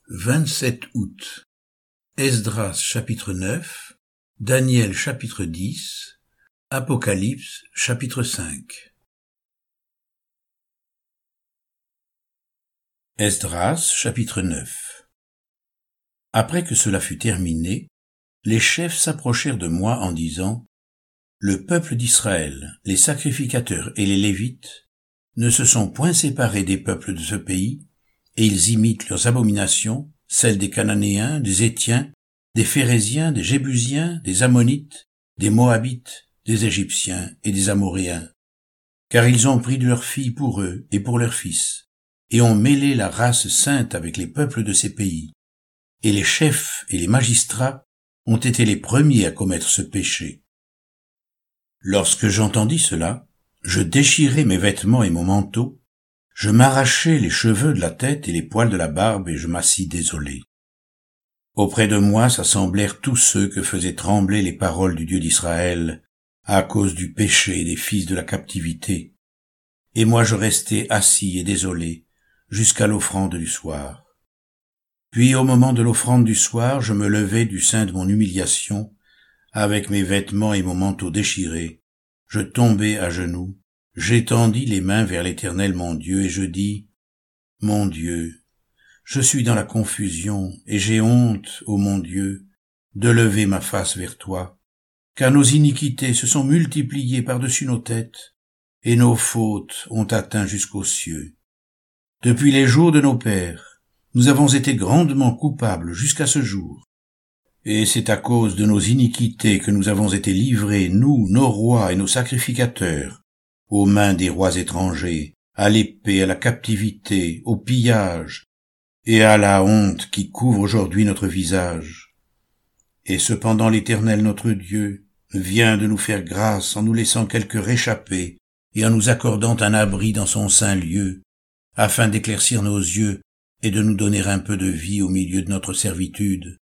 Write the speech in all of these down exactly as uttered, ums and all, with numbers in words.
vingt-sept août. Esdras chapitre neuf, Daniel chapitre dix, Apocalypse chapitre cinq. Esdras chapitre neuf. Après que cela fut terminé, les chefs s'approchèrent de moi en disant : Le peuple d'Israël, les sacrificateurs et les Lévites ne se sont point séparés des peuples de ce pays, et ils imitent leurs abominations, celles des Cananéens, des Héthiens, des Phéréziens, des Jébusiens, des Ammonites, des Moabites, des Égyptiens et des Amoréens. Car ils ont pris de leurs filles pour eux et pour leurs fils, et ont mêlé la race sainte avec les peuples de ces pays. Et les chefs et les magistrats ont été les premiers à commettre ce péché. Lorsque j'entendis cela, je déchirai mes vêtements et mon manteau, je m'arrachai les cheveux de la tête et les poils de la barbe, et je m'assis désolé. Auprès de moi s'assemblèrent tous ceux que faisaient trembler les paroles du Dieu d'Israël, à cause du péché des fils de la captivité. Et moi je restai assis et désolé, jusqu'à l'offrande du soir. Puis au moment de l'offrande du soir, je me levai du sein de mon humiliation, avec mes vêtements et mon manteau déchirés, je tombai à genoux, j'étendis les mains vers l'Éternel mon Dieu, et je dis : Mon Dieu, je suis dans la confusion, et j'ai honte, ô mon Dieu, de lever ma face vers toi, car nos iniquités se sont multipliées par-dessus nos têtes, et nos fautes ont atteint jusqu'aux cieux. Depuis les jours de nos pères, nous avons été grandement coupables jusqu'à ce jour. Et c'est à cause de nos iniquités que nous avons été livrés, nous, nos rois et nos sacrificateurs, aux mains des rois étrangers, à l'épée, à la captivité, au pillage, et à la honte qui couvre aujourd'hui notre visage. Et cependant l'Éternel notre Dieu vient de nous faire grâce en nous laissant quelques réchappés et en nous accordant un abri dans son saint lieu, afin d'éclaircir nos yeux et de nous donner un peu de vie au milieu de notre servitude.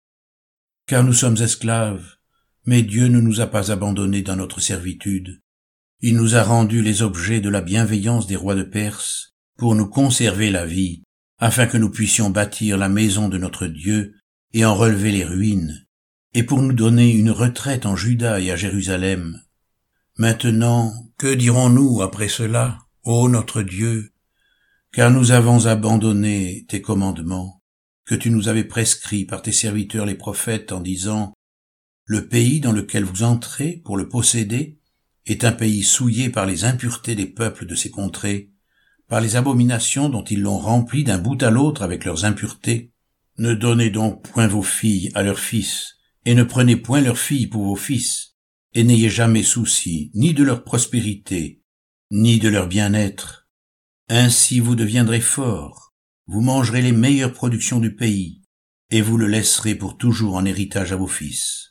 Car nous sommes esclaves, mais Dieu ne nous a pas abandonnés dans notre servitude. Il nous a rendus les objets de la bienveillance des rois de Perse pour nous conserver la vie, afin que nous puissions bâtir la maison de notre Dieu et en relever les ruines, et pour nous donner une retraite en Juda et à Jérusalem. Maintenant, que dirons-nous après cela, ô notre Dieu, car nous avons abandonné tes commandements, que tu nous avais prescrits par tes serviteurs les prophètes en disant : Le pays dans lequel vous entrez pour le posséder est un pays souillé par les impuretés des peuples de ces contrées, par les abominations dont ils l'ont rempli d'un bout à l'autre avec leurs impuretés. Ne donnez donc point vos filles à leurs fils, et ne prenez point leurs filles pour vos fils, et n'ayez jamais souci ni de leur prospérité, ni de leur bien-être. Ainsi vous deviendrez forts, vous mangerez les meilleures productions du pays, et vous le laisserez pour toujours en héritage à vos fils.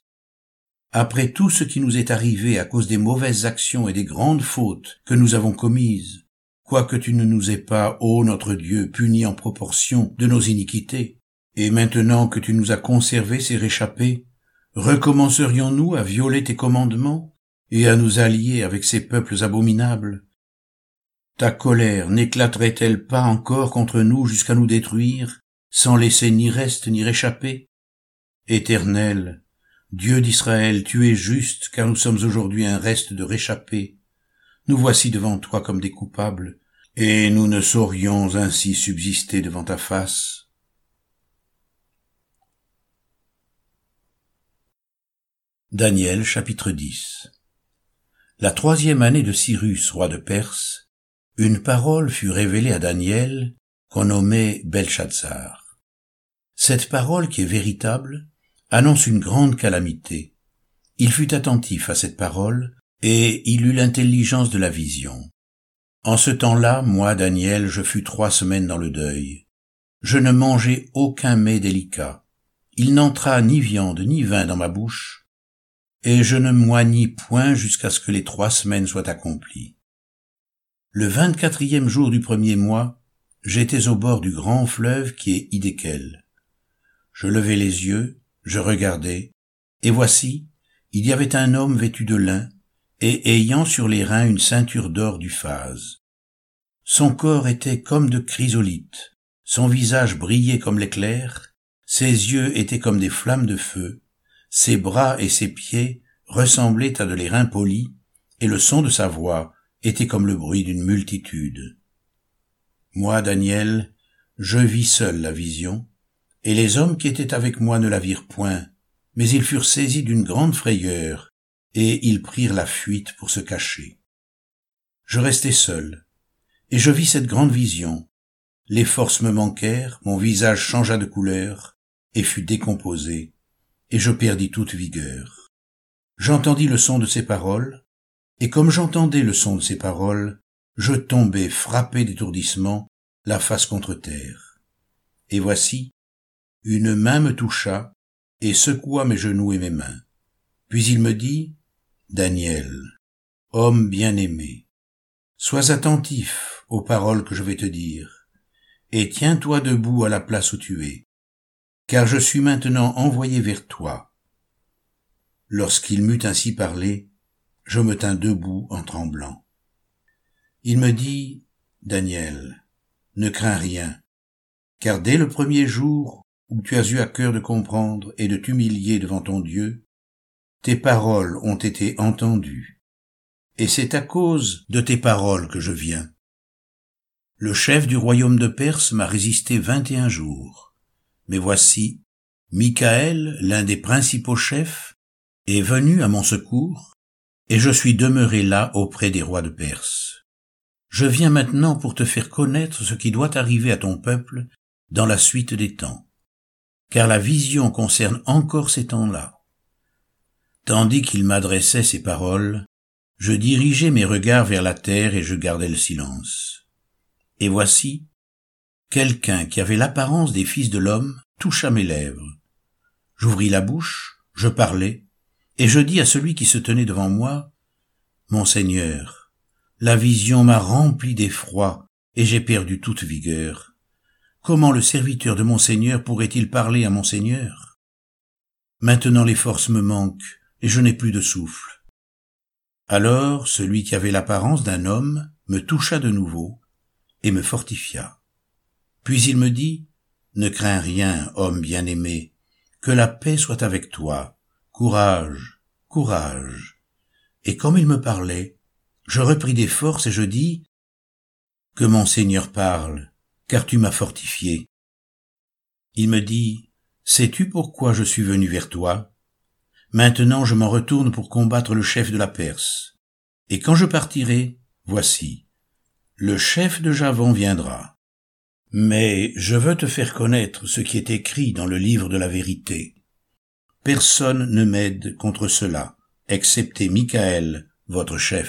Après tout ce qui nous est arrivé à cause des mauvaises actions et des grandes fautes que nous avons commises, quoique tu ne nous aies pas, ô notre Dieu, punis en proportion de nos iniquités, et maintenant que tu nous as conservé ces réchappés, recommencerions-nous à violer tes commandements et à nous allier avec ces peuples abominables? Ta colère n'éclaterait-elle pas encore contre nous jusqu'à nous détruire, sans laisser ni reste ni réchappé? Éternel, Dieu d'Israël, tu es juste, car nous sommes aujourd'hui un reste de réchappés. Nous voici devant toi comme des coupables, et nous ne saurions ainsi subsister devant ta face. Daniel chapitre dix. La troisième année de Cyrus, roi de Perse, une parole fut révélée à Daniel, qu'on nommait Belchatsar. Cette parole, qui est véritable, annonce une grande calamité. Il fut attentif à cette parole, et il eut l'intelligence de la vision. En ce temps-là, moi, Daniel, je fus trois semaines dans le deuil. Je ne mangeai aucun mets délicat. Il n'entra ni viande ni vin dans ma bouche, et je ne m'oignis point jusqu'à ce que les trois semaines soient accomplies. Le vingt-quatrième jour du premier mois, j'étais au bord du grand fleuve qui est Hiddekel. Je levai les yeux, je regardai, et voici, il y avait un homme vêtu de lin, et ayant sur les reins une ceinture d'or du phase. Son corps était comme de chrysolite, son visage brillait comme l'éclair, Ses yeux étaient comme des flammes de feu, ses bras et ses pieds ressemblaient à de l'airain poli, et le son de sa voix était comme le bruit d'une multitude. Moi, Daniel, je vis seul la vision, et les hommes qui étaient avec moi ne la virent point, mais ils furent saisis d'une grande frayeur, et ils prirent la fuite pour se cacher. Je restai seul, et je vis cette grande vision. Les forces me manquèrent, mon visage changea de couleur, et fut décomposé, et je perdis toute vigueur. J'entendis le son de ses paroles, et comme j'entendais le son de ses paroles, je tombai frappé d'étourdissement, la face contre terre. Et voici, une main me toucha, et secoua mes genoux et mes mains. Puis il me dit, « Daniel, homme bien-aimé, sois attentif aux paroles que je vais te dire, et tiens-toi debout à la place où tu es, car je suis maintenant envoyé vers toi. » Lorsqu'il m'eut ainsi parlé, je me tins debout en tremblant. Il me dit, « Daniel, ne crains rien, car dès le premier jour où tu as eu à cœur de comprendre et de t'humilier devant ton Dieu, tes paroles ont été entendues, et c'est à cause de tes paroles que je viens. Le chef du royaume de Perse m'a résisté vingt et un jours, mais voici, Michaël, l'un des principaux chefs, est venu à mon secours, et je suis demeuré là auprès des rois de Perse. Je viens maintenant pour te faire connaître ce qui doit arriver à ton peuple dans la suite des temps, car la vision concerne encore ces temps-là. Tandis qu'il m'adressait ces paroles, je dirigeais mes regards vers la terre et je gardais le silence. Et voici, quelqu'un qui avait l'apparence des fils de l'homme toucha mes lèvres. J'ouvris la bouche, je parlais, et je dis à celui qui se tenait devant moi, « Mon Seigneur, la vision m'a rempli d'effroi et j'ai perdu toute vigueur. Comment le serviteur de mon Seigneur pourrait-il parler à mon Seigneur? Maintenant les forces me manquent et je n'ai plus de souffle. » Alors celui qui avait l'apparence d'un homme me toucha de nouveau et me fortifia. Puis il me dit, « Ne crains rien, homme bien-aimé, que la paix soit avec toi. Courage, courage. » Et comme il me parlait, je repris des forces et je dis, « Que mon Seigneur parle, car tu m'as fortifié. » Il me dit, « Sais-tu pourquoi je suis venu vers toi? Maintenant je m'en retourne pour combattre le chef de la Perse. Et quand je partirai, voici, le chef de Javan viendra. Mais je veux te faire connaître ce qui est écrit dans le livre de la vérité. Personne ne m'aide contre cela, excepté Michaël, votre chef. »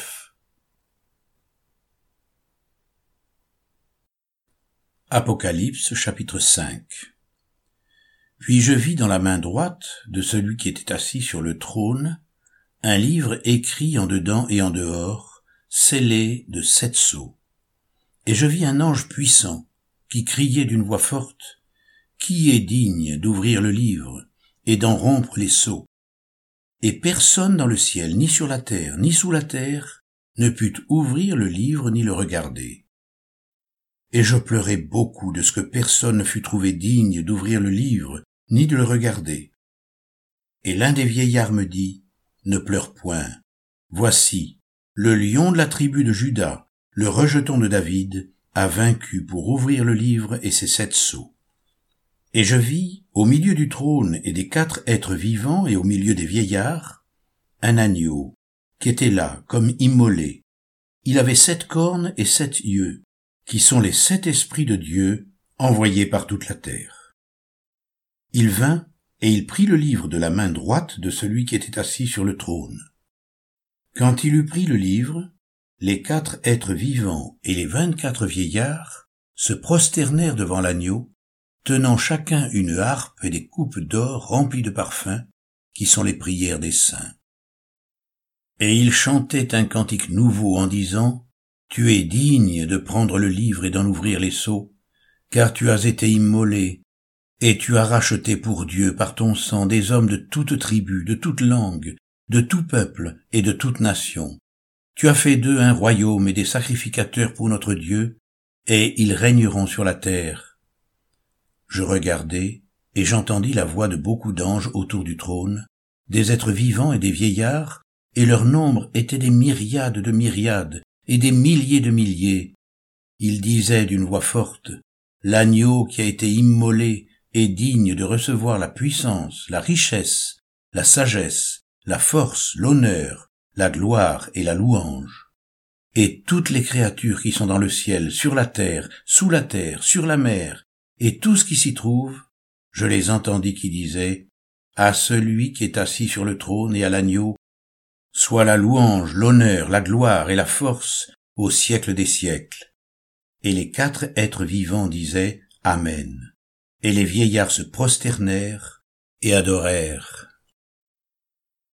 Apocalypse chapitre cinq. Puis je vis dans la main droite de celui qui était assis sur le trône un livre écrit en dedans et en dehors, scellé de sept sceaux. Et je vis un ange puissant qui criait d'une voix forte, « Qui est digne d'ouvrir le livre et d'en rompre les sceaux? » Et personne dans le ciel, ni sur la terre, ni sous la terre, ne put ouvrir le livre ni le regarder. Et je pleurai beaucoup de ce que personne ne fut trouvé digne d'ouvrir le livre, ni de le regarder. Et l'un des vieillards me dit, « Ne pleure point. Voici, le lion de la tribu de Juda, le rejeton de David, a vaincu pour ouvrir le livre et ses sept sceaux. » Et je vis, au milieu du trône et des quatre êtres vivants et au milieu des vieillards, un agneau, qui était là, comme immolé. Il avait sept cornes et sept yeux, qui sont les sept esprits de Dieu, envoyés par toute la terre. Il vint, et il prit le livre de la main droite de celui qui était assis sur le trône. Quand il eut pris le livre, les quatre êtres vivants et les vingt-quatre vieillards se prosternèrent devant l'agneau, tenant chacun une harpe et des coupes d'or remplies de parfums, qui sont les prières des saints. Et ils chantaient un cantique nouveau en disant, « Tu es digne de prendre le livre et d'en ouvrir les sceaux, car tu as été immolé, et tu as racheté pour Dieu par ton sang des hommes de toute tribu, de toute langue, de tout peuple et de toute nation. Tu as fait d'eux un royaume et des sacrificateurs pour notre Dieu, et ils régneront sur la terre. » Je regardai, Et j'entendis la voix de beaucoup d'anges autour du trône, des êtres vivants et des vieillards, et leur nombre était des myriades de myriades, et des milliers de milliers. Ils disaient d'une voix forte, « L'agneau qui a été immolé est digne de recevoir la puissance, la richesse, la sagesse, la force, l'honneur, la gloire et la louange. » Et toutes les créatures qui sont dans le ciel, sur la terre, sous la terre, sur la mer, et tout ce qui s'y trouve, je les entendis qui disaient, « À celui qui est assis sur le trône et à l'agneau, soit la louange, l'honneur, la gloire et la force au siècle des siècles. » Et les quatre êtres vivants disaient, « Amen. » Et les vieillards se prosternèrent et adorèrent.